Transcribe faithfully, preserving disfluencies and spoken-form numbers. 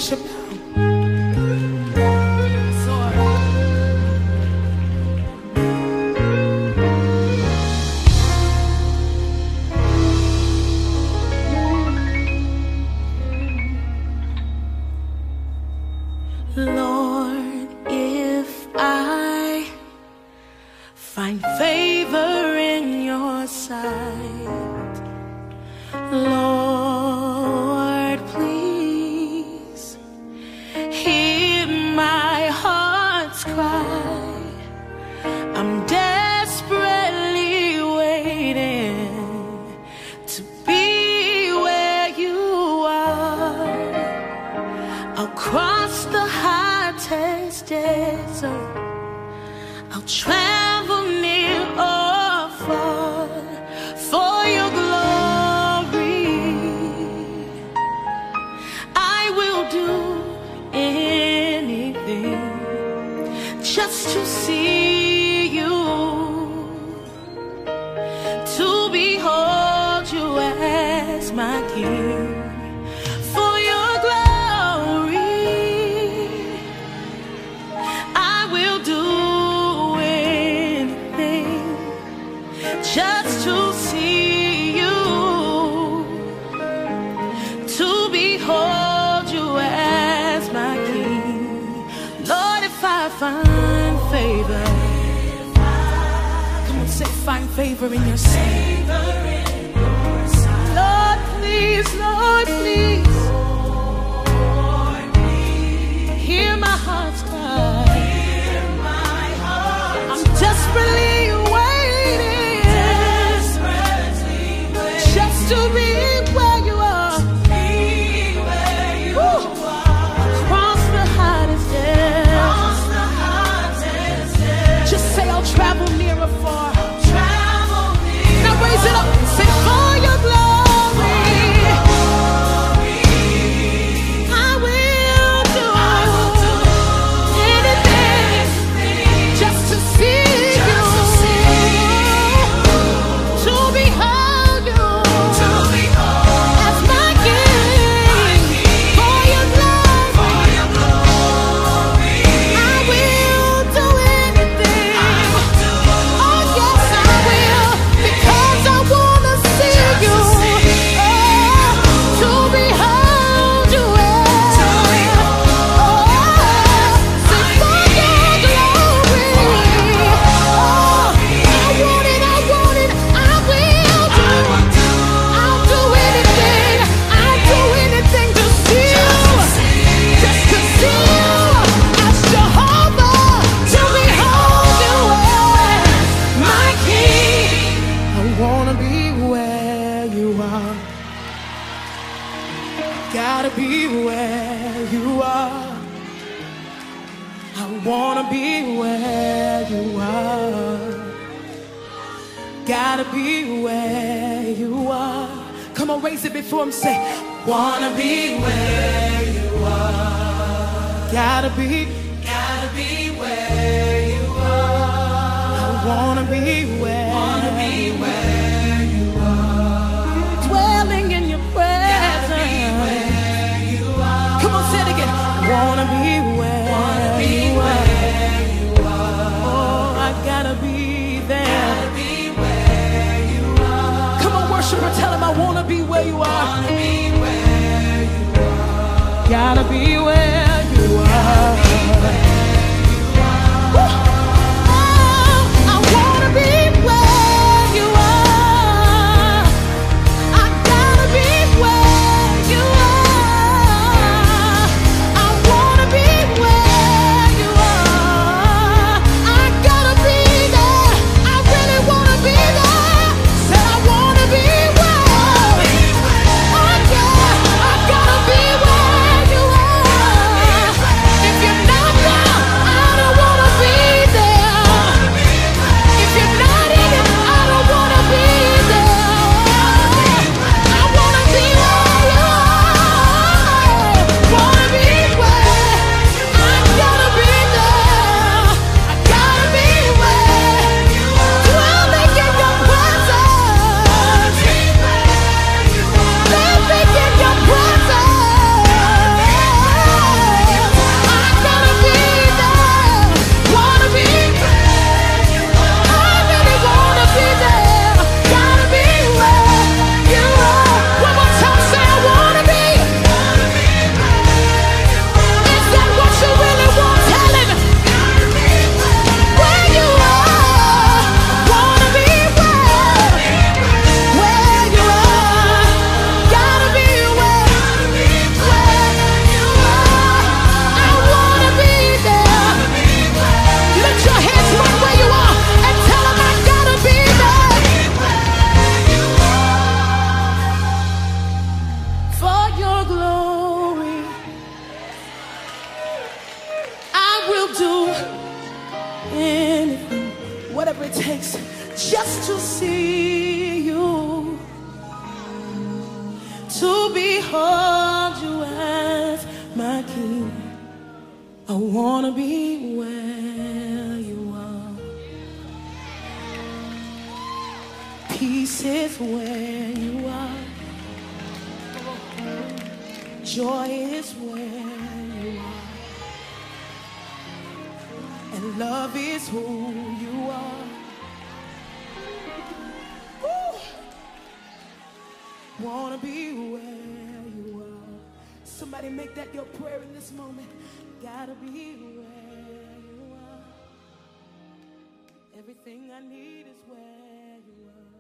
worship now. Lord, if I find favor in your sight, Lord, please hear my heart's cry. I'm desperately waiting to be where you are. I'll cross the hottest desert, I'll travel near or far for your glory. I will do anything just to see you, to behold you as my King. For your glory, I will do anything just to see you, to behold you as my King. Lord, if I find favor, come on, say find favor in your sight. Lord, please, Lord, please, hear my heart's cry. I'm desperately to be where you are, Woo. Cross the hottest desert. Just say I'll travel near or far. Now raise it up, say for your glory, I will do anything just to see you, to behold you. Gotta be where you are. I wanna be where you are. Gotta be where you are. Come on, raise it before him, say, wanna be where you are. Gotta be, gotta be where you are. I wanna be where, wanna be where you are. Dwelling in your presence. Gotta be where you are. Come on, say it again. Wanna be where, wanna be you where you are. Oh, I gotta be there. Gotta be where you are. Come on, worshiper, tell him I wanna be where you are. Wanna be where you are. Gotta be where you are. Gotta be where you are. Woo. Oh, I wanna be where you are. I gotta be where you are. I wanna be where you are. I gotta be there. I really wanna be there. Said I wanna be where. Oh yeah, I gotta be where you are. to behold you as my King. I want to be where you are. Peace is where you are. Joy is where you are. And love is who you are. Woo. Wanna be where you are. Somebody make that your prayer in this moment. Gotta be where you are. Everything I need is where you are.